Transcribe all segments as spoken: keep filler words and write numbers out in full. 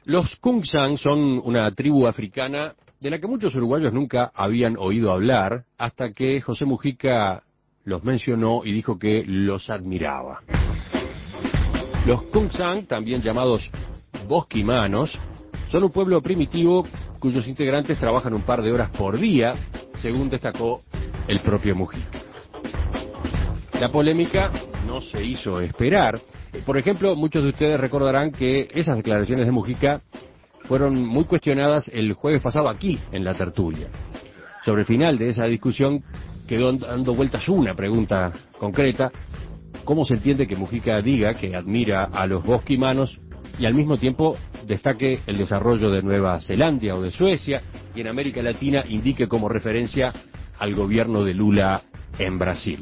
Los Kungsan son una tribu africana de la que muchos uruguayos nunca habían oído hablar, hasta que José Mujica los mencionó y dijo que los admiraba. Los Kungsan, también llamados bosquimanos, son un pueblo primitivo cuyos integrantes trabajan un par de horas por día, según destacó el propio Mujica. La polémica no se hizo esperar. Por ejemplo, muchos de ustedes recordarán que esas declaraciones de Mujica fueron muy cuestionadas el jueves pasado aquí, en la tertulia. Sobre el final de esa discusión quedó dando vueltas una pregunta concreta: ¿cómo se entiende que Mujica diga que admira a los bosquimanos y al mismo tiempo destaque el desarrollo de Nueva Zelanda o de Suecia y en América Latina indique como referencia al gobierno de Lula en Brasil?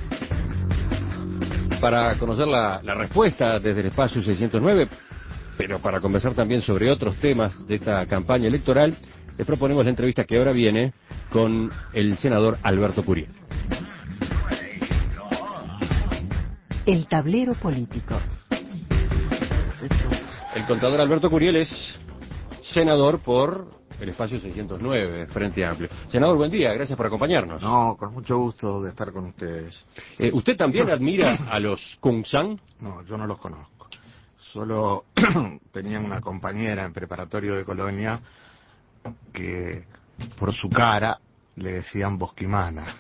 Para conocer la, la respuesta desde el espacio seiscientos nueve, pero para conversar también sobre otros temas de esta campaña electoral, les proponemos la entrevista que ahora viene con el senador Alberto Curiel. El tablero político. El contador Alberto Curiel es senador por el espacio seiscientos nueve, Frente Amplio. Senador, buen día, gracias por acompañarnos. No, con mucho gusto de estar con ustedes. Eh, ¿Usted también admira a los Kungsan? No, yo no los conozco. Solo tenía una compañera en preparatorio de Colonia que por su cara le decían bosquimana.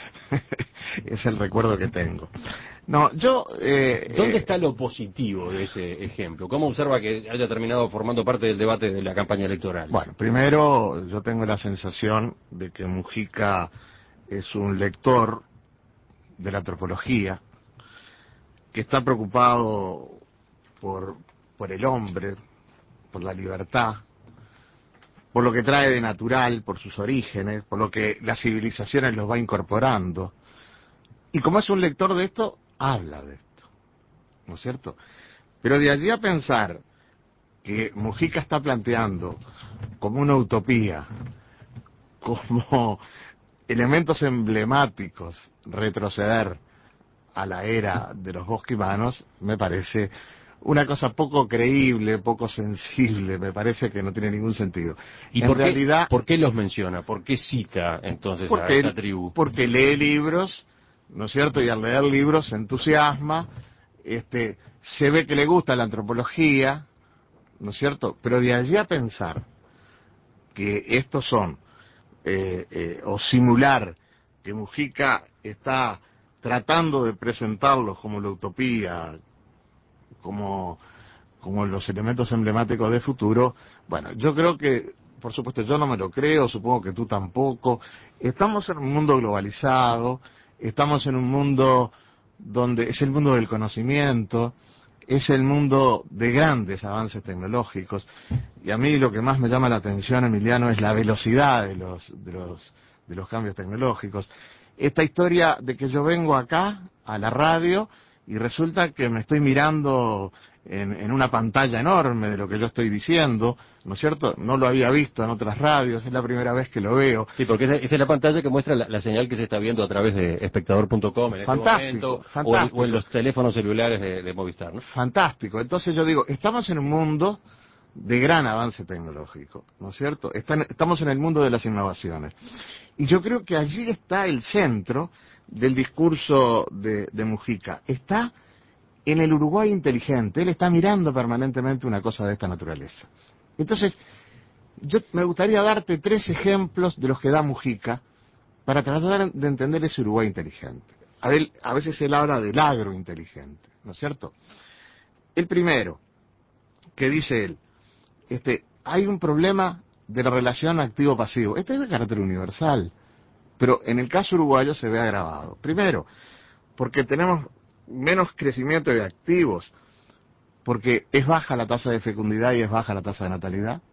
Es el recuerdo que tengo. No, yo... Eh, ¿Dónde eh, está lo positivo de ese ejemplo? ¿Cómo observa que haya terminado formando parte del debate de la campaña electoral? Bueno, primero yo tengo la sensación de que Mujica es un lector de la antropología, que está preocupado por, por el hombre, por la libertad, por lo que trae de natural, por sus orígenes, por lo que las civilizaciones los va incorporando. Y como es un lector de esto, habla de esto, ¿no es cierto? Pero de allí a pensar que Mujica está planteando como una utopía, como elementos emblemáticos, retroceder a la era de los bosquimanos, me parece una cosa poco creíble, poco sensible, me parece que no tiene ningún sentido. ¿Y en por, realidad, qué, por qué los menciona? ¿Por qué cita entonces porque, a esta tribu? Porque lee libros, ¿no es cierto? Y al leer libros se entusiasma, este, se ve que le gusta la antropología, ¿no es cierto? Pero de allí a pensar que estos son, eh, eh, o simular que Mujica está tratando de presentarlos como la utopía, como, como los elementos emblemáticos del futuro, bueno, yo creo que, por supuesto, yo no me lo creo, supongo que tú tampoco. Estamos en un mundo globalizado, estamos en un mundo donde es el mundo del conocimiento, es el mundo de grandes avances tecnológicos, y a mí lo que más me llama la atención, Emiliano, es la velocidad de los, de los, de los cambios tecnológicos. Esta historia de que yo vengo acá, a la radio, y resulta que me estoy mirando en, en una pantalla enorme de lo que yo estoy diciendo, ¿no es cierto? No lo había visto en otras radios, es la primera vez que lo veo. Sí, porque esa, esa es la pantalla que muestra la, la señal que se está viendo a través de espectador punto com en Fantástico, este momento, fantástico. O, en, o en los teléfonos celulares de, de Movistar, ¿no? Fantástico. Entonces yo digo, estamos en un mundo de gran avance tecnológico, ¿no es cierto? Están, estamos en el mundo de las innovaciones. Y yo creo que allí está el centro del discurso de, de Mujica. Está en el Uruguay inteligente. Él está mirando permanentemente una cosa de esta naturaleza. Entonces, yo me gustaría darte tres ejemplos de los que da Mujica para tratar de entender ese Uruguay inteligente. A, ver, a veces él habla del agro inteligente, ¿no es cierto? El primero, que dice él, este, hay un problema de la relación activo-pasivo. Este es de carácter universal, pero en el caso uruguayo se ve agravado. Primero, porque tenemos menos crecimiento de activos, porque es baja la tasa de fecundidad y es baja la tasa de natalidad,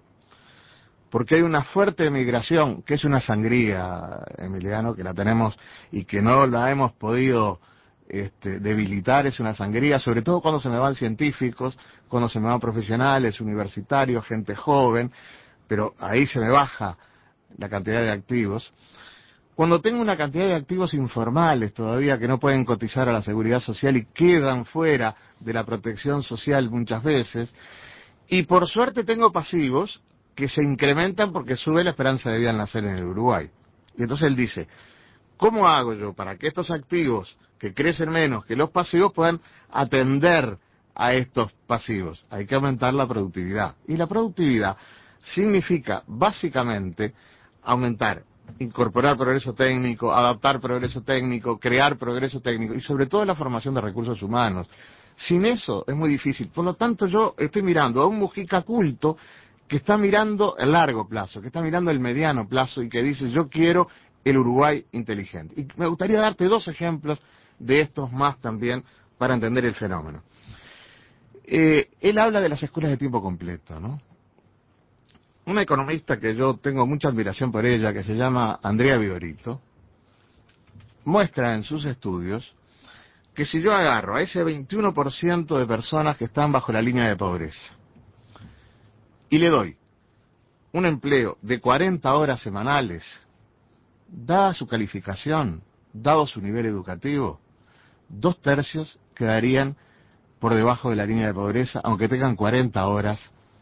porque hay una fuerte migración, que es una sangría, Emiliano, que la tenemos y que no la hemos podido este, debilitar, es una sangría, sobre todo cuando se me van científicos, cuando se me van profesionales, universitarios, gente joven, pero ahí se me baja la cantidad de activos. Cuando tengo una cantidad de activos informales todavía que no pueden cotizar a la seguridad social y quedan fuera de la protección social muchas veces, Y por suerte tengo pasivos que se incrementan porque sube la esperanza de vida al nacer en el Uruguay. Y entonces él dice, ¿cómo hago yo para que estos activos que crecen menos que los pasivos puedan atender a estos pasivos? Hay que aumentar la productividad. Y la productividad significa básicamente aumentar, incorporar progreso técnico, adaptar progreso técnico, crear progreso técnico y sobre todo la formación de recursos humanos. Sin eso es muy difícil. Por lo tanto, yo estoy mirando a un Mujica culto que está mirando el largo plazo, que está mirando el mediano plazo y que dice, yo quiero el Uruguay inteligente. Y me gustaría darte dos ejemplos de estos más también para entender el fenómeno. Eh, él habla de las escuelas de tiempo completo, ¿no? Una economista que yo tengo mucha admiración por ella, que se llama Andrea Vigorito, muestra en sus estudios que si yo agarro a ese veintiuno por ciento de personas que están bajo la línea de pobreza y le doy un empleo de cuarenta horas semanales, dada su calificación, dado su nivel educativo, dos tercios quedarían por debajo de la línea de pobreza, aunque tengan cuarenta horas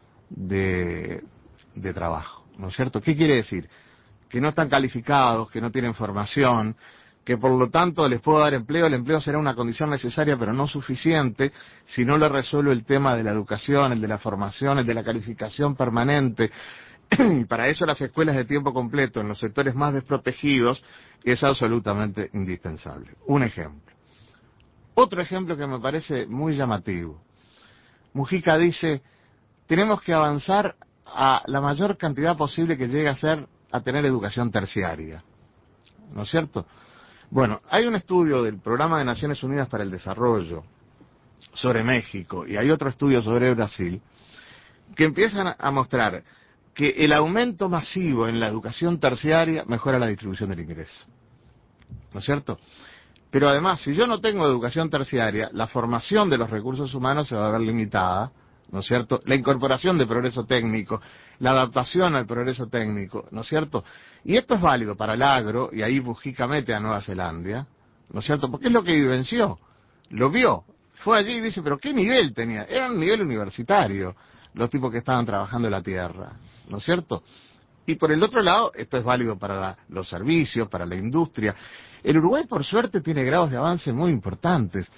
de, de trabajo, ¿no es cierto? ¿Qué quiere decir? Que no están calificados, que no tienen formación, que por lo tanto les puedo dar empleo, el empleo será una condición necesaria pero no suficiente si no le resuelvo el tema de la educación, el de la formación, el de la calificación permanente. Y para eso las escuelas de tiempo completo en los sectores más desprotegidos es absolutamente indispensable. Un ejemplo. Otro ejemplo que me parece muy llamativo. Mujica dice, tenemos que avanzar a la mayor cantidad posible que llegue a ser a tener educación terciaria. ¿No es cierto? Bueno, hay un estudio del Programa de Naciones Unidas para el Desarrollo sobre México y hay otro estudio sobre Brasil que empiezan a mostrar que el aumento masivo en la educación terciaria mejora la distribución del ingreso. ¿No es cierto? Pero además, si yo no tengo educación terciaria, la formación de los recursos humanos se va a ver limitada, ¿no es cierto? La incorporación de progreso técnico, la adaptación al progreso técnico, ¿no es cierto? Y esto es válido para el agro, y ahí Mujica mete a Nueva Zelanda, ¿no es cierto? Porque es lo que vivenció, lo vio, fue allí y dice, pero ¿qué nivel tenía? Era un nivel universitario, los tipos que estaban trabajando en la tierra, ¿no es cierto? Y por el otro lado, esto es válido para la, los servicios, para la industria. El Uruguay, por suerte, tiene grados de avance muy importantes.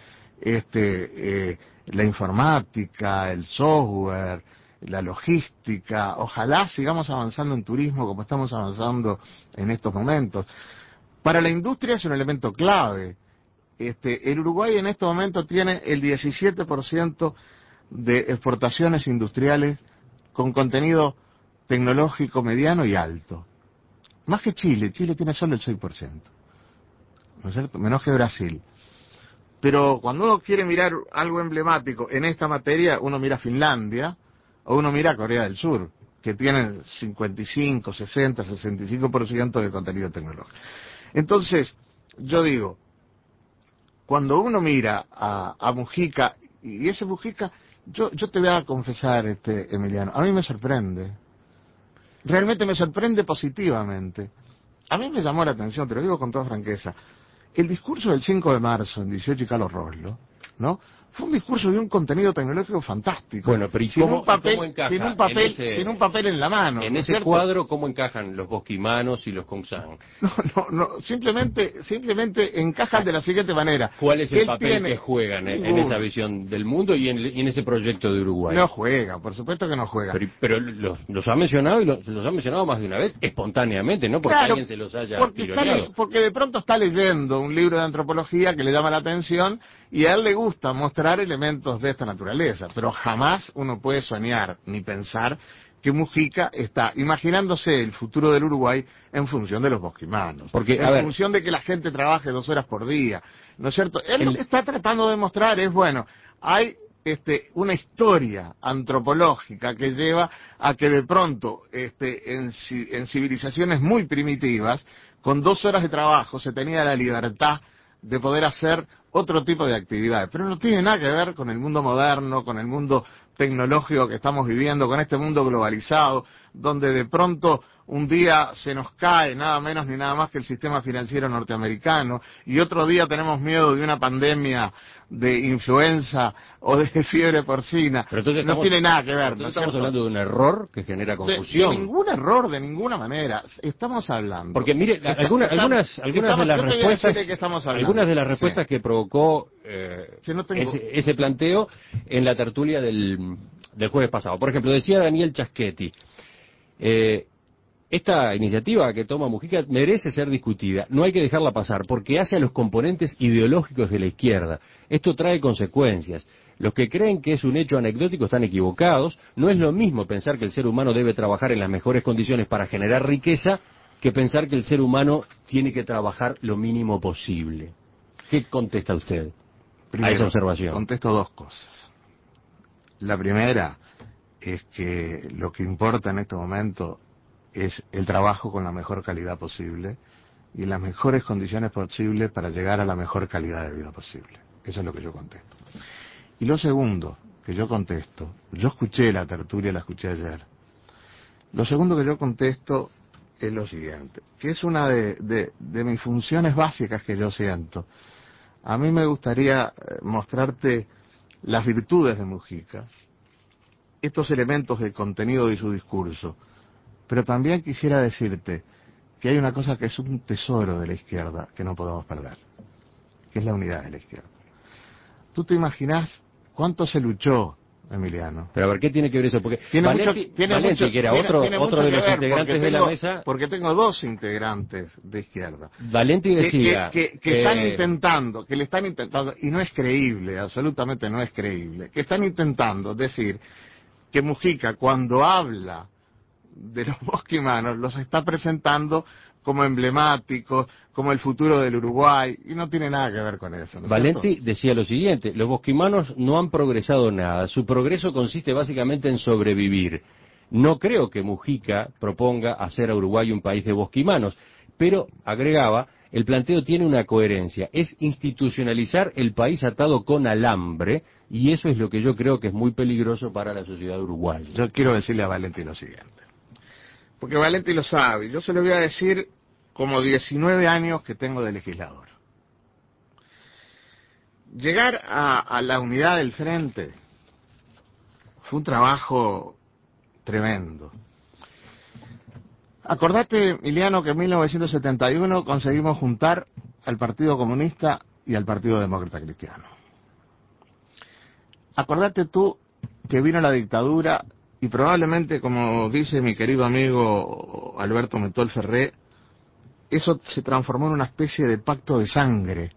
Este, eh, la informática, el software, la logística. Ojalá sigamos avanzando en turismo como estamos avanzando en estos momentos. Para la industria es un elemento clave. Este, el Uruguay en estos momentos tiene el diecisiete por ciento de exportaciones industriales con contenido tecnológico mediano y alto. Más que Chile, Chile tiene solo el seis por ciento. ¿No es cierto? Menos que Brasil. Pero cuando uno quiere mirar algo emblemático en esta materia, uno mira Finlandia o uno mira Corea del Sur, que tienen cincuenta y cinco, sesenta, sesenta y cinco por ciento de contenido tecnológico. Entonces, yo digo, cuando uno mira a, a Mujica, y ese Mujica, yo, yo te voy a confesar, este Emiliano, a mí me sorprende. Realmente me sorprende positivamente. A mí me llamó la atención, te lo digo con toda franqueza, el discurso del cinco de marzo en dieciocho y Carlos Roslo, ¿no? Fue un discurso de un contenido tecnológico fantástico. Bueno, pero ¿y sin cómo, un papel, cómo encaja sin un papel, en ese, sin un papel en la mano? en ¿no es ese cierto? cuadro, cómo encajan los bosquimanos y los Kongsan? No, no, no, simplemente, simplemente encajan de la siguiente manera. ¿Cuál es el Él papel tiene que juegan en, en ninguno. esa visión del mundo y en, y en ese proyecto de Uruguay? No juega, por supuesto que no juega. Pero, pero los, los ha mencionado y los, los ha mencionado más de una vez, espontáneamente, no porque Claro, alguien se los haya porque, está tironeado. le- porque de pronto está leyendo un libro de antropología que le llama la atención y a él le gusta mostrar elementos de esta naturaleza, pero jamás uno puede soñar ni pensar que Mujica está imaginándose el futuro del Uruguay en función de los bosquimanos, Porque, en a ver, función de que la gente trabaje dos horas por día, ¿no es cierto? Él el- lo que está tratando de mostrar es, bueno, hay este, una historia antropológica que lleva a que de pronto este, en, ci- en civilizaciones muy primitivas, con dos horas de trabajo se tenía la libertad de poder hacer otro tipo de actividades, pero no tiene nada que ver con el mundo moderno, con el mundo tecnológico que estamos viviendo, con este mundo globalizado, donde de pronto un día se nos cae nada menos ni nada más que el sistema financiero norteamericano, y otro día tenemos miedo de una pandemia de influenza o de fiebre porcina. Pero entonces no estamos, tiene nada que ver, entonces ¿no es estamos cierto? hablando de un error que genera confusión. De, de ningún error, de ninguna manera. Estamos hablando. Porque mire, Está, algunas, está, algunas, algunas estamos, de las respuestas, de qué estamos hablando. algunas de las respuestas sí. que provocó eh, sí, no tengo... ese, ese planteo en la tertulia del, del jueves pasado. Por ejemplo, decía Daniel Chaschetti, eh, esta iniciativa que toma Mujica merece ser discutida, no hay que dejarla pasar, porque hace a los componentes ideológicos de la izquierda. Esto trae consecuencias. Los que creen que es un hecho anecdótico están equivocados. No es lo mismo pensar que el ser humano debe trabajar en las mejores condiciones para generar riqueza que pensar que el ser humano tiene que trabajar lo mínimo posible. ¿Qué contesta usted Primero, a esa observación? Contesto dos cosas. La primera es que lo que importa en este momento es el trabajo con la mejor calidad posible y las mejores condiciones posibles para llegar a la mejor calidad de vida posible. Eso es lo que yo contesto. Y lo segundo que yo contesto, yo escuché la tertulia, la escuché ayer. Lo segundo que yo contesto es lo siguiente, que es una de, de, de mis funciones básicas que yo siento. A mí me gustaría mostrarte las virtudes de Mujica, estos elementos del contenido de su discurso, pero también quisiera decirte que hay una cosa que es un tesoro de la izquierda que no podemos perder, que es la unidad de la izquierda. ¿Tú te imaginás cuánto se luchó, Emiliano? Pero a ver, ¿qué tiene que ver eso? Porque tiene Valenti, mucho, tiene Valenti mucho, que era tiene, otro, tiene otro de los ver, integrantes de tengo, la mesa... Porque tengo dos integrantes de izquierda. Valenti decía... Que, que, que, que eh... están intentando, que le están intentando, y no es creíble, absolutamente no es creíble, que están intentando decir que Mujica, cuando habla de los bosquimanos, los está presentando como emblemáticos, como el futuro del Uruguay, y no tiene nada que ver con eso, ¿no es Valenti cierto? decía lo siguiente, los bosquimanos no han progresado nada, su progreso consiste básicamente en sobrevivir. No creo que Mujica proponga hacer a Uruguay un país de bosquimanos, pero, agregaba, el planteo tiene una coherencia, es institucionalizar el país atado con alambre, y eso es lo que yo creo que es muy peligroso para la sociedad uruguaya. Yo quiero decirle a Valenti lo siguiente, porque Valenti lo sabe, yo se lo voy a decir como diecinueve años que tengo de legislador. Llegar a, a la unidad del frente fue un trabajo tremendo. Acordate, Emiliano, que en mil novecientos setenta y uno conseguimos juntar al Partido Comunista y al Partido Demócrata Cristiano. Acordate tú que vino la dictadura y probablemente, como dice mi querido amigo Alberto Metol Ferré, eso se transformó en una especie de pacto de sangre,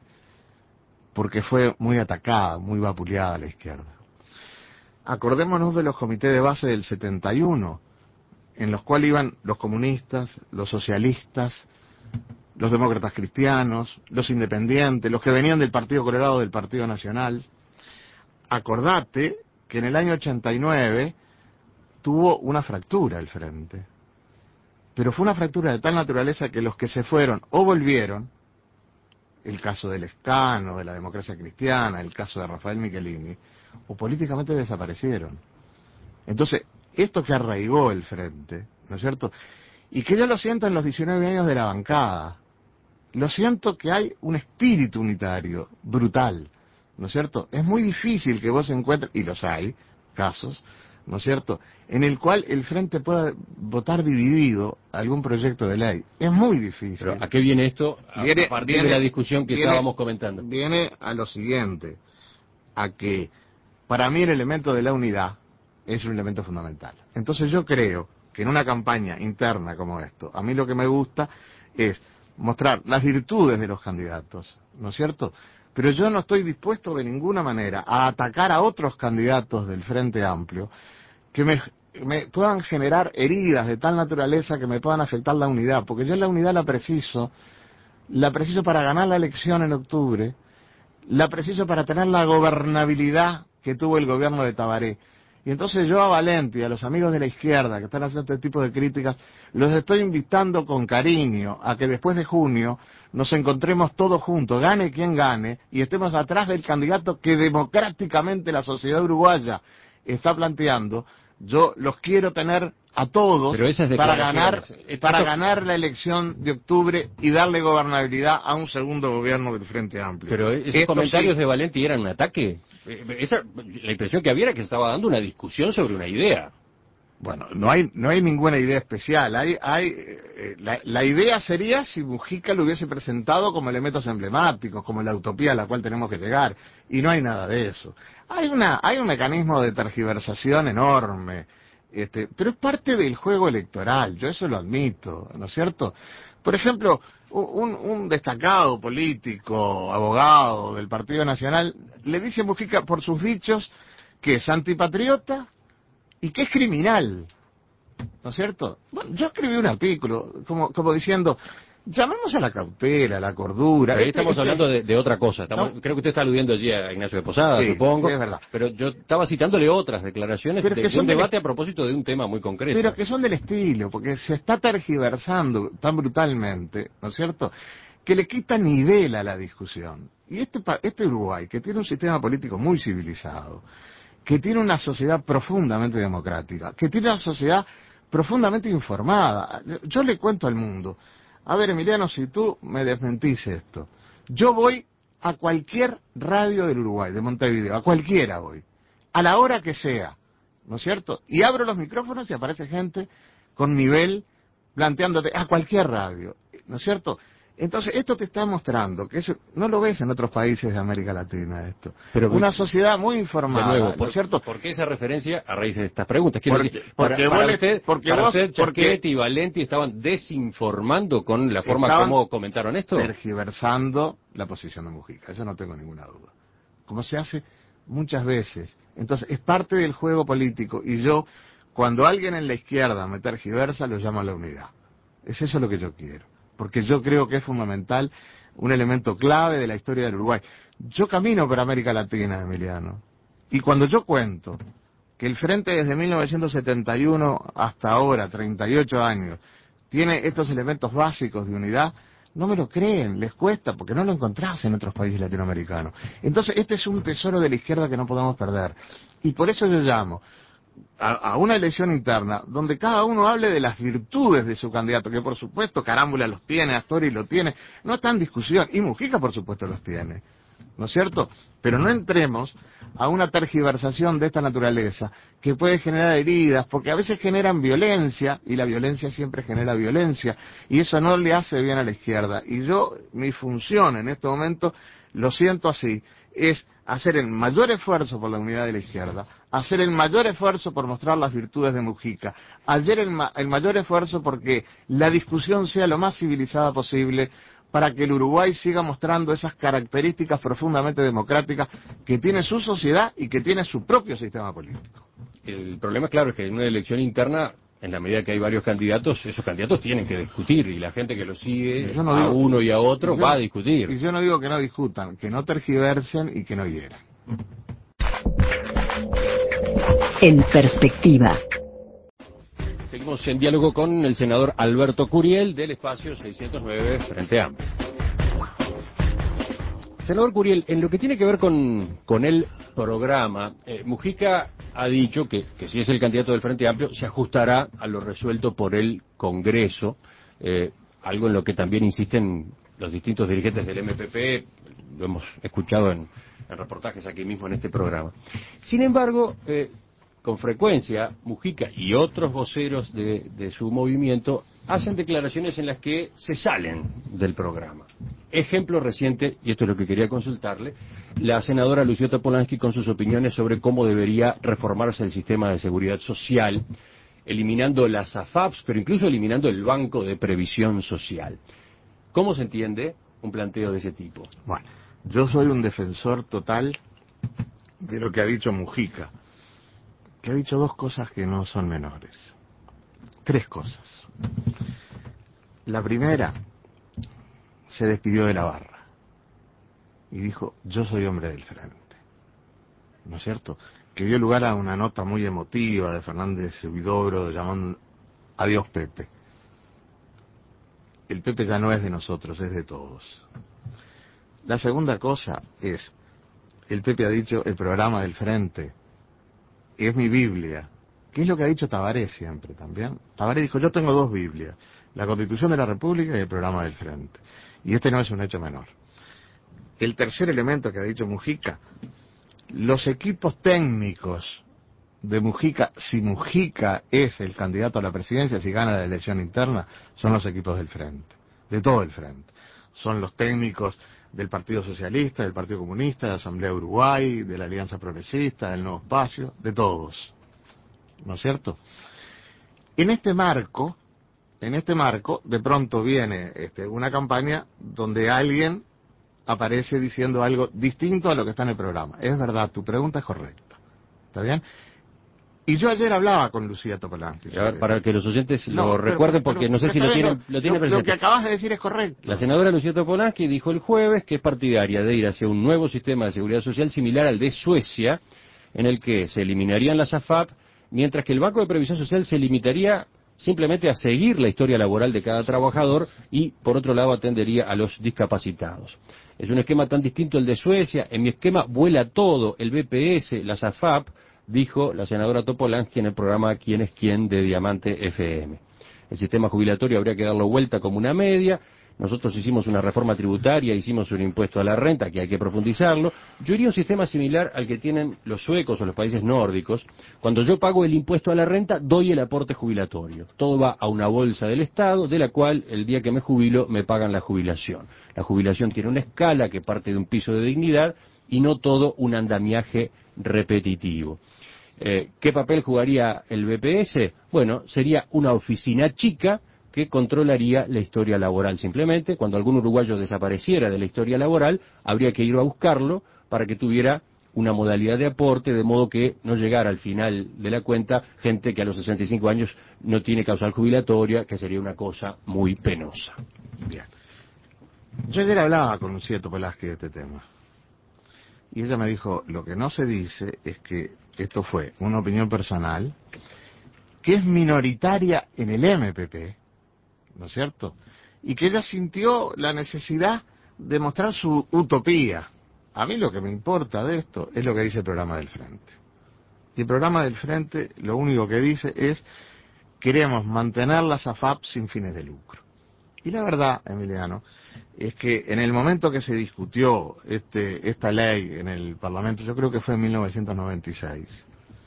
porque fue muy atacada, muy vapuleada la izquierda. Acordémonos de los comités de base del setenta y uno, en los cuales iban los comunistas, los socialistas, los demócratas cristianos, los independientes, los que venían del Partido Colorado, del Partido Nacional. Acordate que en el año ochenta y nueve tuvo una fractura el frente, pero fue una fractura de tal naturaleza que los que se fueron o volvieron, el caso del Escano, de la democracia cristiana, el caso de Rafael Michelini, o políticamente desaparecieron. Entonces, esto que arraigó el frente, ¿no es cierto? Y que yo lo siento en los diecinueve años de la bancada, lo siento que hay un espíritu unitario brutal, ¿no es cierto? Es muy difícil que vos encuentres, y los hay, casos, ¿no es cierto?, en el cual el frente pueda votar dividido algún proyecto de ley. Es muy difícil. Pero ¿a qué viene esto? A, viene, a partir viene, de la discusión que viene, estábamos comentando. Viene a lo siguiente, a que para mí el elemento de la unidad es un elemento fundamental. Entonces yo creo que en una campaña interna como esto, a mí lo que me gusta es mostrar las virtudes de los candidatos, ¿no es cierto?, pero yo no estoy dispuesto de ninguna manera a atacar a otros candidatos del Frente Amplio que me, me puedan generar heridas de tal naturaleza que me puedan afectar la unidad, porque yo la unidad la preciso, la preciso para ganar la elección en octubre, la preciso para tener la gobernabilidad que tuvo el gobierno de Tabaré. Y entonces yo a Valenti, a los amigos de la izquierda que están haciendo este tipo de críticas, los estoy invitando con cariño a que después de junio nos encontremos todos juntos, gane quien gane, y estemos atrás del candidato que democráticamente la sociedad uruguaya está planteando, Yo los quiero tener a todos Pero esas para ganar declaraciones, para esto- ganar la elección de octubre y darle gobernabilidad a un segundo gobierno del Frente Amplio. Pero esos Esto comentarios sí. de Valenti eran un ataque. Eh, Esa, la impresión que había era que estaba dando una discusión sobre una idea. Bueno, no hay no hay ninguna idea especial. Hay hay eh, la, la idea sería si Mujica lo hubiese presentado como elementos emblemáticos, como la utopía a la cual tenemos que llegar, y no hay nada de eso. Hay una hay un mecanismo de tergiversación enorme, este, pero es parte del juego electoral. Yo eso lo admito, ¿no es cierto? Por ejemplo, un, un destacado político, abogado del Partido Nacional, le dice a Mujica por sus dichos que es antipatriota y que es criminal, ¿no es cierto? Bueno, yo escribí un artículo como, como diciendo, llamemos a la cautela, a la cordura. Pero ahí Este- estamos este- hablando de, de otra cosa. Estamos- No. Creo que usted está aludiendo allí a Ignacio de Posada, Sí, supongo. sí, es verdad. Pero yo estaba citándole otras declaraciones Pero de, que de son un del debate est- a propósito de un tema muy concreto. Pero que son del estilo, porque se está tergiversando tan brutalmente, ¿no es cierto?, que le quita nivel a la discusión. Y este, pa- este Uruguay, que tiene un sistema político muy civilizado, que tiene una sociedad profundamente democrática, que tiene una sociedad profundamente informada. Yo le cuento al mundo, a ver, Emiliano, si tú me desmentís esto, yo voy a cualquier radio del Uruguay, de Montevideo, a cualquiera voy, a la hora que sea, ¿no es cierto? Y abro los micrófonos y aparece gente con nivel planteándote a cualquier radio, ¿no es cierto? Entonces, esto te está mostrando que eso no lo ves en otros países de América Latina, esto. Pero, Una sociedad muy de informada, nuevo, ¿no por, es cierto? ¿por qué esa referencia a raíz de estas preguntas? Quiero Porque- decir, porque para, vos para le- usted, porque para vos- usted porque- Chaschetti y Valenti estaban desinformando con la forma Estaban como comentaron esto. tergiversando la posición de Mujica, eso no tengo ninguna duda. Como se hace muchas veces. Entonces, es parte del juego político y yo, cuando alguien en la izquierda me tergiversa, lo llamo a la unidad. Es eso lo que yo quiero, porque yo creo que es fundamental, un elemento clave de la historia del Uruguay. Yo camino por América Latina, Emiliano, y cuando yo cuento que el Frente desde mil novecientos setenta y uno hasta ahora, treinta y ocho años, tiene estos elementos básicos de unidad, no me lo creen, les cuesta, porque no lo encontrás en otros países latinoamericanos. Entonces, este es un tesoro de la izquierda que no podemos perder. Y por eso yo llamo a, a una elección interna donde cada uno hable de las virtudes de su candidato, que por supuesto Carámbula los tiene, Astori lo tiene, no está en discusión, y Mujica por supuesto los tiene, ¿no es cierto? Pero no entremos a una tergiversación de esta naturaleza que puede generar heridas, porque a veces generan violencia, y la violencia siempre genera violencia, y eso no le hace bien a la izquierda. Y yo, mi función en este momento, lo siento así, es hacer el mayor esfuerzo por la unidad de la izquierda, hacer el mayor esfuerzo por mostrar las virtudes de Mujica, hacer el, ma el mayor esfuerzo porque la discusión sea lo más civilizada posible, para que el Uruguay siga mostrando esas características profundamente democráticas que tiene su sociedad y que tiene su propio sistema político. El problema, claro, es que en una elección interna, en la medida que hay varios candidatos, esos candidatos tienen que discutir y la gente que los sigue, Yo no a digo- uno y a otro, yo- va a discutir. Y yo no digo que no discutan, que no tergiversen y que no hieran. En perspectiva. Seguimos en diálogo con el senador Alberto Curiel del espacio seiscientos nueve Frente Amplio. Senador Curiel, en lo que tiene que ver con, con el programa, eh, Mujica ha dicho que, que si es el candidato del Frente Amplio se ajustará a lo resuelto por el Congreso, eh, algo en lo que también insisten los distintos dirigentes del M P P, lo hemos escuchado en, en reportajes aquí mismo en este programa. Sin embargo, eh, con frecuencia, Mujica y otros voceros de, de su movimiento hacen declaraciones en las que se salen del programa. Ejemplo reciente, y esto es lo que quería consultarle, la senadora Luciota Polansky con sus opiniones sobre cómo debería reformarse el sistema de seguridad social, eliminando las A F A Ps, pero incluso eliminando el Banco de Previsión Social. ¿Cómo se entiende un planteo de ese tipo? Bueno, yo soy un defensor total de lo que ha dicho Mujica, que ha dicho dos cosas que no son menores. Tres cosas. La primera, se despidió de la barra y dijo, yo soy hombre del frente, ¿no es cierto? Que dio lugar a una nota muy emotiva de Fernández Huidobro llamando adiós Pepe. El Pepe ya no es de nosotros, es de todos. La segunda cosa es, el Pepe ha dicho, el programa del frente es mi Biblia, que es lo que ha dicho Tabaré siempre también. Tabaré dijo, yo tengo dos Biblias, la Constitución de la República y el programa del Frente. Y este no es un hecho menor. El tercer elemento que ha dicho Mujica, los equipos técnicos de Mujica, si Mujica es el candidato a la presidencia, si gana la elección interna, son los equipos del Frente, de todo el Frente. Son los técnicos del Partido Socialista, del Partido Comunista, de la Asamblea Uruguay, de la Alianza Progresista, del Nuevo Espacio, de todos. ¿No es cierto? En este marco, en este marco, de pronto viene este, una campaña donde alguien aparece diciendo algo distinto a lo que está en el programa. Es verdad, tu pregunta es correcta. ¿Está bien? Y yo ayer hablaba con Lucía Topolansky. A ver, para que los oyentes no, lo pero, recuerden, pero, porque pero, no sé si lo bien, tienen, lo tienen lo, presente. Lo que acabas de decir es correcto. La senadora Lucía Topolansky dijo el jueves que es partidaria de ir hacia un nuevo sistema de seguridad social similar al de Suecia, en el que se eliminarían las A F A P, mientras que el Banco de Previsión Social se limitaría simplemente a seguir la historia laboral de cada trabajador y, por otro lado, atendería a los discapacitados. Es un esquema tan distinto al de Suecia. En mi esquema vuela todo, el B P S, las A F A P, dijo la senadora Topolansky en el programa ¿Quién es quién? De Diamante F M. El sistema jubilatorio habría que darlo vuelta como una media. Nosotros hicimos una reforma tributaria, hicimos un impuesto a la renta, que hay que profundizarlo. Yo iría a un sistema similar al que tienen los suecos o los países nórdicos. Cuando yo pago el impuesto a la renta, doy el aporte jubilatorio. Todo va a una bolsa del Estado, de la cual el día que me jubilo me pagan la jubilación. La jubilación tiene una escala que parte de un piso de dignidad y no todo un andamiaje repetitivo. Eh, ¿Qué papel jugaría el B P S? Bueno, sería una oficina chica que controlaría la historia laboral. Simplemente, cuando algún uruguayo desapareciera de la historia laboral, habría que ir a buscarlo para que tuviera una modalidad de aporte, de modo que no llegara al final de la cuenta gente que a los sesenta y cinco años no tiene causal jubilatoria, que sería una cosa muy penosa. Bien. Yo ayer hablaba con Lucía Topolansky de este tema. Y ella me dijo, lo que no se dice es que esto fue una opinión personal, que es minoritaria en el M P P, ¿no es cierto? Y que ella sintió la necesidad de mostrar su utopía. A mí lo que me importa de esto es lo que dice el programa del Frente. Y el programa del Frente lo único que dice es, queremos mantener las A F A P sin fines de lucro. Y la verdad, Emiliano, es que en el momento que se discutió este, esta ley en el Parlamento, yo creo que fue en mil novecientos noventa y seis,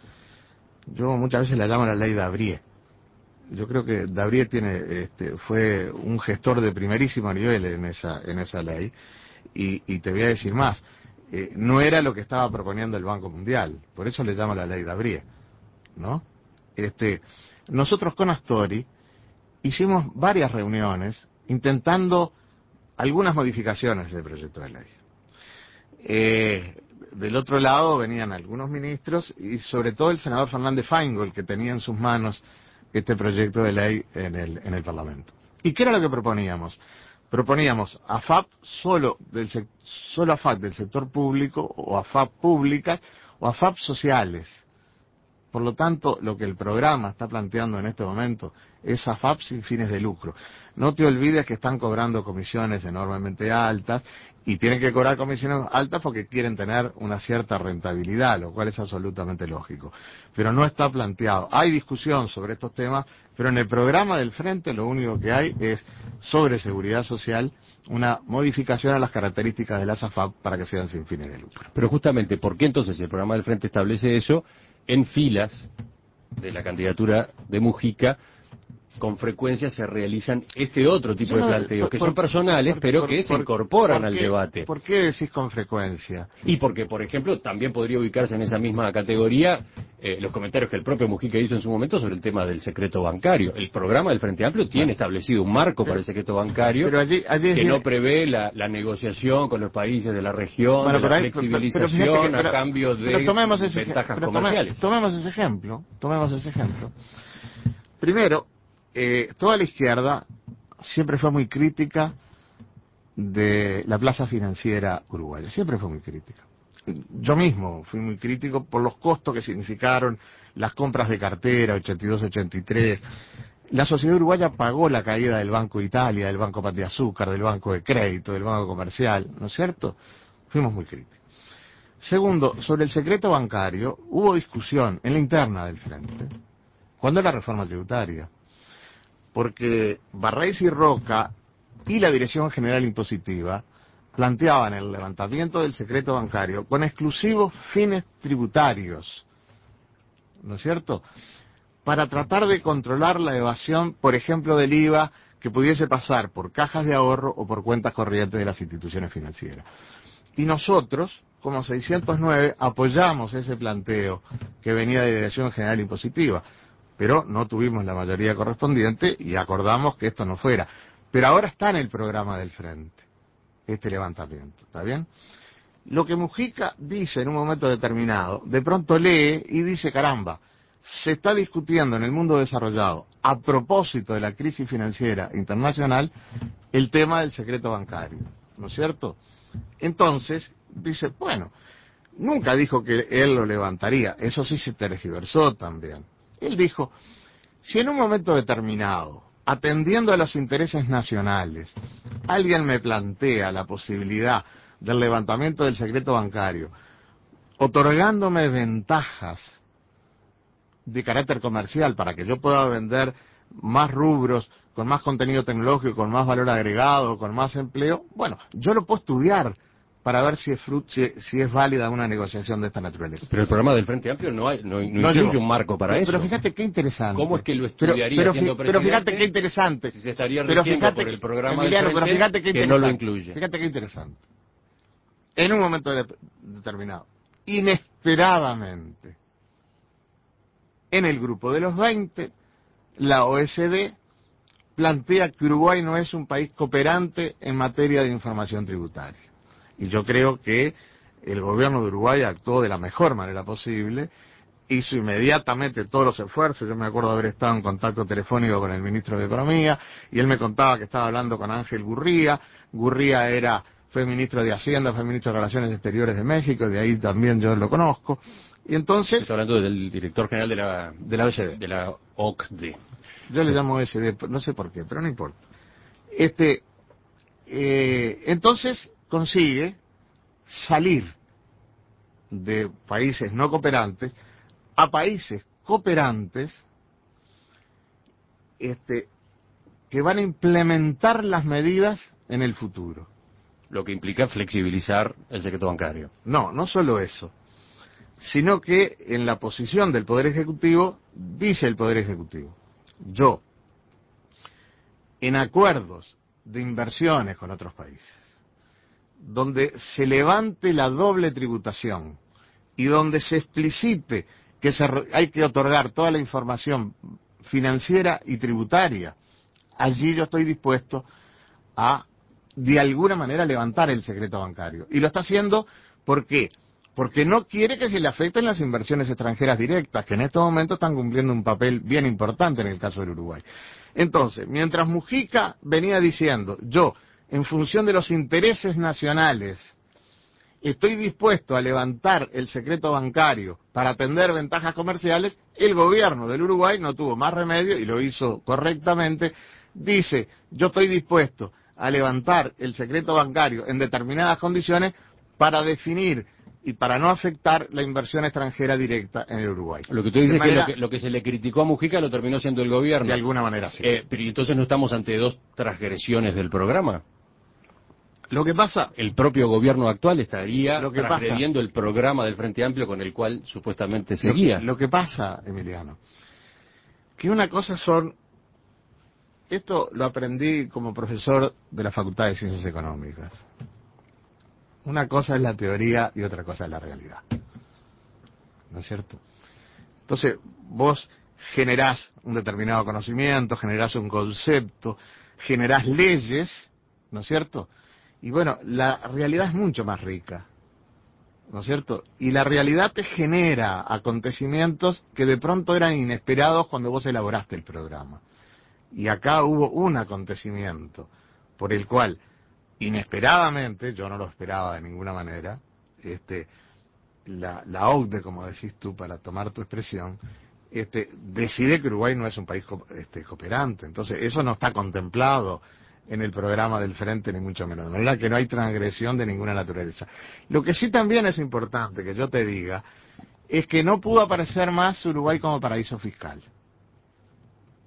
yo muchas veces la llamo la ley Davrier. Yo creo que Davrier tiene, este, fue un gestor de primerísimo nivel en esa, en esa ley, y, y te voy a decir más, eh, no era lo que estaba proponiendo el Banco Mundial, por eso le llamo la ley Davrier, ¿no? Este, nosotros con Astori hicimos varias reuniones intentando algunas modificaciones del proyecto de ley. Eh, del otro lado venían algunos ministros y sobre todo el senador Fernández Feingold, que tenía en sus manos este proyecto de ley en el, en el Parlamento. ¿Y qué era lo que proponíamos? Proponíamos A F A P solo del, solo A F A P del sector público, o A F A P públicas, o A F A P sociales. Por lo tanto, lo que el programa está planteando en este momento es A F A P sin fines de lucro. No te olvides que están cobrando comisiones enormemente altas y tienen que cobrar comisiones altas porque quieren tener una cierta rentabilidad, lo cual es absolutamente lógico. Pero no está planteado. Hay discusión sobre estos temas, pero en el programa del Frente lo único que hay es sobre seguridad social una modificación a las características de las A F A P para que sean sin fines de lucro. Pero justamente, ¿por qué entonces el programa del Frente establece eso? En filas de la candidatura de Mujica, con frecuencia se realizan este otro tipo no, de planteos, que por, son personales, por, pero por, que por, se incorporan por al qué, debate. ¿Por qué decís con frecuencia? Y porque, por ejemplo, también podría ubicarse en esa misma categoría eh, los comentarios que el propio Mujica hizo en su momento sobre el tema del secreto bancario. El programa del Frente Amplio tiene bueno, establecido un marco pero, para el secreto bancario pero allí, allí que bien, no prevé la, la negociación con los países de la región, bueno, de la ahí, flexibilización pero, pero que, a cambio de ese, ventajas pero comerciales. Tome, tomemos ese ejemplo, tomemos ese ejemplo. Primero, eh, toda la izquierda siempre fue muy crítica de la plaza financiera uruguaya, siempre fue muy crítica. Yo mismo fui muy crítico por los costos que significaron las compras de cartera, ochenta y dos ochenta y tres. La sociedad uruguaya pagó la caída del Banco Italia, del Banco Pan de Azúcar, del Banco de Crédito, del Banco Comercial, ¿no es cierto? Fuimos muy críticos. Segundo, sobre el secreto bancario, hubo discusión en la interna del Frente, ¿Cuándo la reforma tributaria? Porque Barrés y Roca y la Dirección General Impositiva planteaban el levantamiento del secreto bancario con exclusivos fines tributarios, ¿no es cierto?, para tratar de controlar la evasión, por ejemplo, del I V A que pudiese pasar por cajas de ahorro o por cuentas corrientes de las instituciones financieras. Y nosotros, como seiscientos nueve, apoyamos ese planteo que venía de Dirección General Impositiva, pero no tuvimos la mayoría correspondiente y acordamos que esto no fuera. Pero ahora está en el programa del Frente, este levantamiento, ¿está bien? Lo que Mujica dice en un momento determinado, de pronto lee y dice, caramba, se está discutiendo en el mundo desarrollado, a propósito de la crisis financiera internacional, el tema del secreto bancario, ¿no es cierto? Entonces, dice, bueno, nunca dijo que él lo levantaría, eso sí se tergiversó también. Él dijo, si en un momento determinado, atendiendo a los intereses nacionales, alguien me plantea la posibilidad del levantamiento del secreto bancario, otorgándome ventajas de carácter comercial para que yo pueda vender más rubros, con más contenido tecnológico, con más valor agregado, con más empleo, bueno, yo lo puedo estudiar para ver si es, frut, si, si es válida una negociación de esta naturaleza. Pero el programa del Frente Amplio no, hay, no, no, no incluye llegó. un marco para pero, eso. Pero fíjate qué interesante. ¿Cómo es que lo estudiaría pero, pero, siendo pero presidente? fíjate qué interesante. Si se estaría pero rigiendo fíjate, por el programa Emiliano, del Frente, pero fíjate qué que no lo incluye. Fíjate qué interesante. En un momento de, determinado, inesperadamente, en el grupo de los veinte, la O E C D plantea que Uruguay no es un país cooperante en materia de información tributaria. Y yo creo que el gobierno de Uruguay actuó de la mejor manera posible, hizo inmediatamente todos los esfuerzos. Yo me acuerdo de haber estado en contacto telefónico con el ministro de Economía, y él me contaba que estaba hablando con Ángel Gurría. Gurría era, fue ministro de Hacienda, fue ministro de Relaciones Exteriores de México, de ahí también yo lo conozco. Y entonces... Está hablando del director general de la, de la O E C D. De la O C D. Yo le llamo O E C D, no sé por qué, pero no importa. Este, eh, entonces consigue salir de países no cooperantes a países cooperantes, este, que van a implementar las medidas en el futuro. Lo que implica flexibilizar el secreto bancario. No, no solo eso, sino que en la posición del Poder Ejecutivo, dice el Poder Ejecutivo, yo, en acuerdos de inversiones con otros países, donde se levante la doble tributación y donde se explicite que se, hay que otorgar toda la información financiera y tributaria, allí yo estoy dispuesto a, de alguna manera, levantar el secreto bancario. Y lo está haciendo, ¿por qué? Porque no quiere que se le afecten las inversiones extranjeras directas, que en estos momentos están cumpliendo un papel bien importante en el caso del Uruguay. Entonces, mientras Mujica venía diciendo, yo, en función de los intereses nacionales, estoy dispuesto a levantar el secreto bancario para atender ventajas comerciales, el gobierno del Uruguay no tuvo más remedio y lo hizo correctamente. Dice, yo estoy dispuesto a levantar el secreto bancario en determinadas condiciones para definir y para no afectar la inversión extranjera directa en el Uruguay. Lo que tú dices manera, es que lo, que lo que se le criticó a Mujica lo terminó siendo el gobierno. De alguna manera, sí. Eh, pero entonces no estamos ante dos transgresiones del programa. Lo que pasa... El propio gobierno actual estaría lo que transgrediendo pasa, el programa del Frente Amplio con el cual supuestamente seguía. Lo que, lo que pasa, Emiliano, que una cosa son... Esto lo aprendí como profesor de la Facultad de Ciencias Económicas. Una cosa es la teoría y otra cosa es la realidad. ¿No es cierto? Entonces, vos generás un determinado conocimiento, generás un concepto, generás leyes, ¿no es cierto? Y bueno, la realidad es mucho más rica, ¿no es cierto? Y la realidad te genera acontecimientos que de pronto eran inesperados cuando vos elaboraste el programa. Y acá hubo un acontecimiento por el cual, inesperadamente, yo no lo esperaba de ninguna manera, este, la, la O C D E, como decís tú, para tomar tu expresión, este, decide que Uruguay no es un país co este, cooperante. Entonces, eso no está contemplado en el programa del Frente, ni mucho menos. De manera que no hay transgresión de ninguna naturaleza. Lo que sí también es importante que yo te diga, es que no pudo aparecer más Uruguay como paraíso fiscal.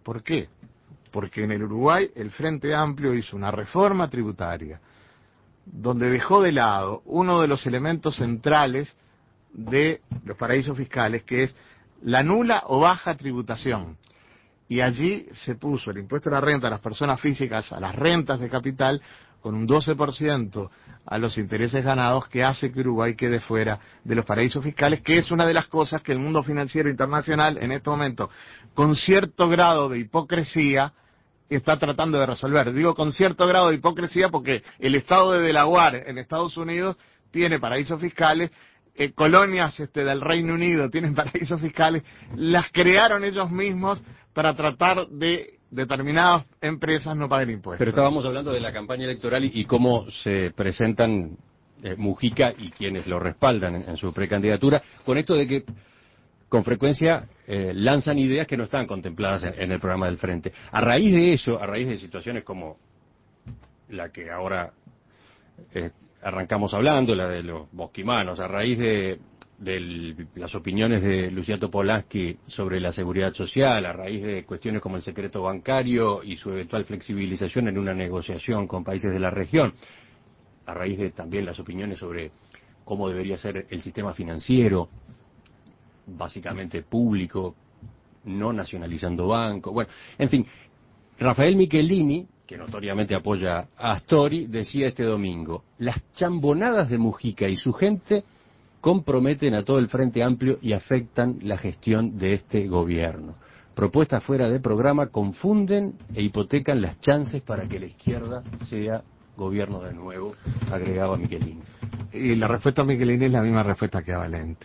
¿Por qué? Porque en el Uruguay el Frente Amplio hizo una reforma tributaria donde dejó de lado uno de los elementos centrales de los paraísos fiscales, que es la nula o baja tributación. Y allí se puso el impuesto a la renta a las personas físicas, a las rentas de capital, con un doce por ciento a los intereses ganados, que hace que Uruguay quede fuera de los paraísos fiscales, que es una de las cosas que el mundo financiero internacional en este momento, con cierto grado de hipocresía, está tratando de resolver. Digo con cierto grado de hipocresía porque el estado de Delaware en Estados Unidos tiene paraísos fiscales, eh, colonias este, del Reino Unido tienen paraísos fiscales, las crearon ellos mismos para tratar de determinadas empresas no paguen impuestos. Pero estábamos hablando de la campaña electoral y, y cómo se presentan eh, Mujica y quienes lo respaldan en, en su precandidatura, con esto de que con frecuencia eh, lanzan ideas que no están contempladas en, en el programa del Frente. A raíz de eso, a raíz de situaciones como la que ahora eh, arrancamos hablando, la de los bosquimanos, a raíz de, de las opiniones de Luciano Polaski sobre la seguridad social, a raíz de cuestiones como el secreto bancario y su eventual flexibilización en una negociación con países de la región, a raíz de también las opiniones sobre cómo debería ser el sistema financiero, básicamente público, no nacionalizando bancos. Bueno, en fin, Rafael Michelini, que notoriamente apoya a Astori, decía este domingo: las chambonadas de Mujica y su gente comprometen a todo el Frente Amplio y afectan la gestión de este gobierno. Propuestas fuera de programa confunden e hipotecan las chances para que la izquierda sea gobierno de nuevo, agregaba Michelini. Y la respuesta a Michelini es la misma respuesta que a Valenti.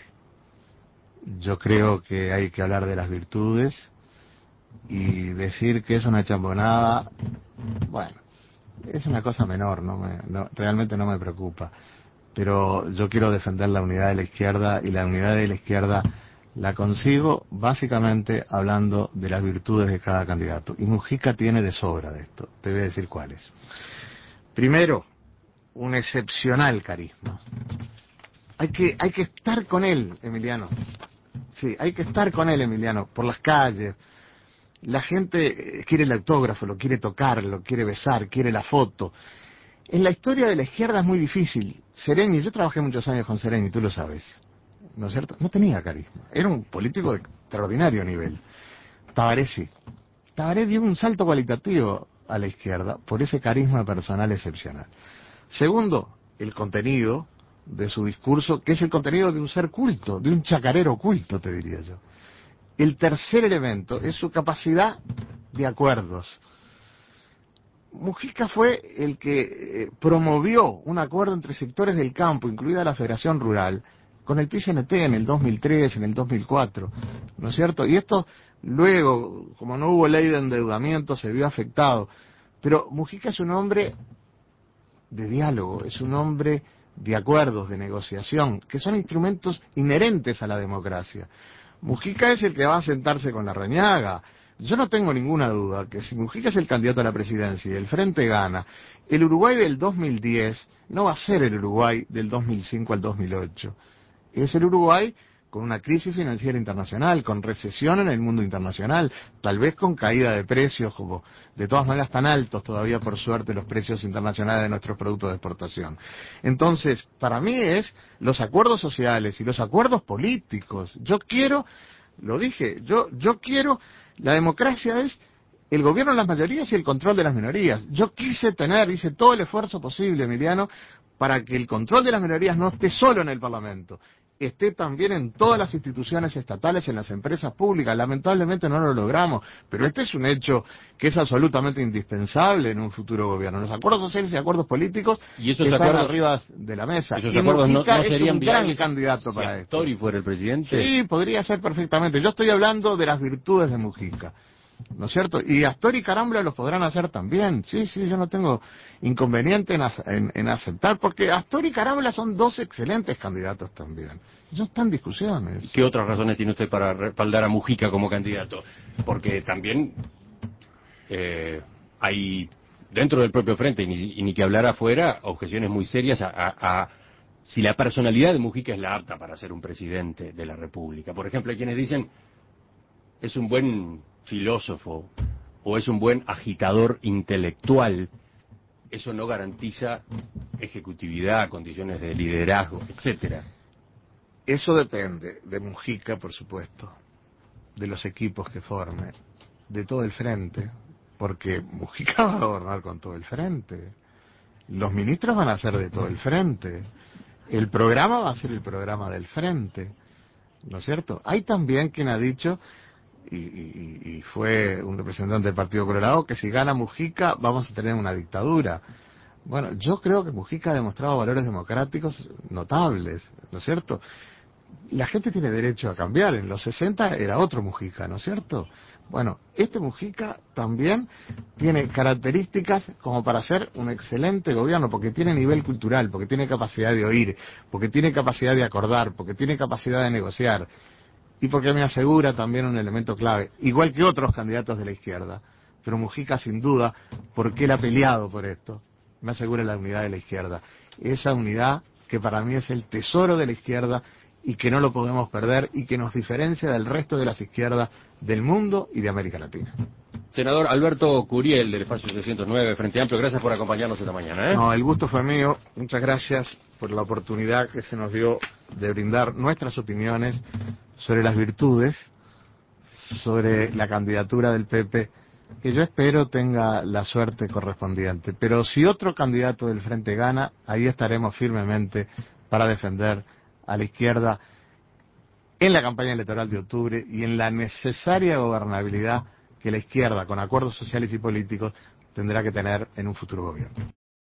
Yo creo que hay que hablar de las virtudes y decir que es una chambonada, bueno, es una cosa menor, no me, no, realmente no me preocupa. Pero yo quiero defender la unidad de la izquierda, y la unidad de la izquierda la consigo básicamente hablando de las virtudes de cada candidato. Y Mujica tiene de sobra de esto. Te voy a decir cuáles. Primero, un excepcional carisma. Hay que, hay que estar con él, Emiliano. Sí, hay que estar con él, Emiliano, por las calles. La gente quiere el autógrafo, lo quiere tocar, lo quiere besar, quiere la foto. En la historia de la izquierda es muy difícil. Seregni, yo trabajé muchos años con Seregni, tú lo sabes, ¿no es cierto? No tenía carisma, era un político de extraordinario nivel. Tabaré sí. Tabaré dio un salto cualitativo a la izquierda por ese carisma personal excepcional. Segundo, el contenido de su discurso, que es el contenido de un ser culto, de un chacarero culto, te diría yo. El tercer elemento es su capacidad de acuerdos. Mujica fue el que eh, promovió un acuerdo entre sectores del campo, incluida la Federación Rural, con el P C N T en el dos mil tres, en el dos mil cuatro, ¿no es cierto? Y esto luego, como no hubo ley de endeudamiento, se vio afectado. Pero Mujica es un hombre de diálogo, es un hombre de acuerdos, de negociación, que son instrumentos inherentes a la democracia. Mujica es el que va a sentarse con Larrañaga. Yo no tengo ninguna duda que si Mujica es el candidato a la presidencia y el Frente gana, el Uruguay del dos mil diez no va a ser el Uruguay del dos mil cinco al dos mil ocho. Es el Uruguay con una crisis financiera internacional, con recesión en el mundo internacional, tal vez con caída de precios, como de todas maneras tan altos todavía por suerte los precios internacionales de nuestros productos de exportación. Entonces, para mí es los acuerdos sociales y los acuerdos políticos. Yo quiero, lo dije, yo, yo quiero, la democracia es el gobierno de las mayorías y el control de las minorías. Yo quise tener, hice todo el esfuerzo posible, Emiliano, para que el control de las minorías no esté solo en el Parlamento, esté también en todas las instituciones estatales, en las empresas públicas. Lamentablemente no lo logramos, pero este es un hecho que es absolutamente indispensable en un futuro gobierno. Los acuerdos sociales y acuerdos políticos ¿Y esos están acuerdos, arriba de la mesa. esos Y acuerdos no, Mujica no serían es un gran viables candidato si para esto. Astori fuera el presidente? Sí, podría ser perfectamente. Yo estoy hablando de las virtudes de Mujica, ¿no es cierto? Y Astori y Carambla los podrán hacer también. Sí, sí, yo no tengo inconveniente en, en, en aceptar, porque Astori y Carambla son dos excelentes candidatos también. Eso está en discusiones. ¿Qué otras razones tiene usted para respaldar a Mujica como candidato? Porque también eh, hay dentro del propio Frente, y ni, y ni que hablar afuera, objeciones muy serias a, a, a si la personalidad de Mujica es la apta para ser un presidente de la República. Por ejemplo, hay quienes dicen es un buen filósofo, o es un buen agitador intelectual, eso no garantiza ejecutividad, condiciones de liderazgo, etcétera. Eso depende de Mujica, por supuesto, de los equipos que forme, de todo el frente, porque Mujica va a gobernar con todo el frente. Los ministros van a ser de todo el frente. El programa va a ser el programa del frente, ¿no es cierto? Hay también quien ha dicho, y, y, y fue un representante del Partido Colorado, que si gana Mujica vamos a tener una dictadura. Bueno, yo creo que Mujica ha demostrado valores democráticos notables, ¿no es cierto? La gente tiene derecho a cambiar. En los sesenta era otro Mujica, ¿no es cierto? Bueno, este Mujica también tiene características como para ser un excelente gobierno, porque tiene nivel cultural, porque tiene capacidad de oír, porque tiene capacidad de acordar, porque tiene capacidad de negociar, y porque me asegura también un elemento clave, igual que otros candidatos de la izquierda, pero Mujica sin duda, porque él ha peleado por esto, me asegura la unidad de la izquierda. Esa unidad que para mí es el tesoro de la izquierda y que no lo podemos perder y que nos diferencia del resto de las izquierdas del mundo y de América Latina. Senador Alberto Curiel, del Espacio seiscientos nueve, Frente Amplio, gracias por acompañarnos esta mañana. ¿eh? No, el gusto fue mío. Muchas gracias por la oportunidad que se nos dio de brindar nuestras opiniones sobre las virtudes, sobre la candidatura del P P, que yo espero tenga la suerte correspondiente. Pero si otro candidato del Frente gana, ahí estaremos firmemente para defender a la izquierda en la campaña electoral de octubre y en la necesaria gobernabilidad que la izquierda, con acuerdos sociales y políticos, tendrá que tener en un futuro gobierno.